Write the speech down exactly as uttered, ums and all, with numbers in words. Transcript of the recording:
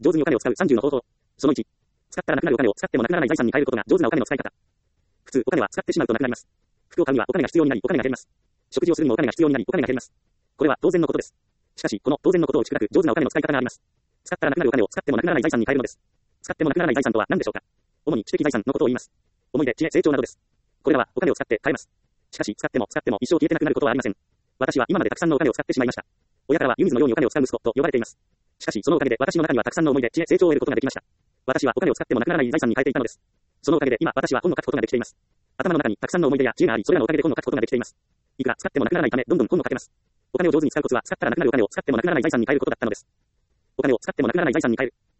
上手にお金を使うさんじゅうの方法。そのいち。使ったらなくなるお金を使ってもなくならない財産に変えることが上手なお金の使い方。普通、お金は使ってしまうとなくなります。服を買うにはお金が必要になり、お金が減ります。食事をするにもお金が必要になり、お金が減ります。これは当然のことです。しかし、この当然のことを打ち砕く上手なお金の使い方があります。使ったらなくなるお金を使ってもなくならない財産に変えるのです。使ってもなくならない財産とは何でしょうか。主に知的財産のことを言います。思い出、知恵、成長などです。これらはお金を使って買えます。しかし、使っても使っても一生消えてなくなることはありません。私は今までたくさんのお金を使ってしまいました。親からは湯水のようにお金を使う息子と呼ばれています。しかし、そのおかげで私の中にはたくさんの思い出、知恵、成長を得ることができました。私はお金を使ってもなくならない財産に変えていたのです。そのおかげで今、私は本を書くことができています。頭の中にたくさんの思い出や知恵があり、それらのおかげで本を書くことができています。いくら使ってもなくならないため、どんどん本を書けます。お金を上手に使うコツは、使ったらなくなるお金を使ってもなくならない財産に変えることだったのです。お金を使ってもなくならない財産に変える。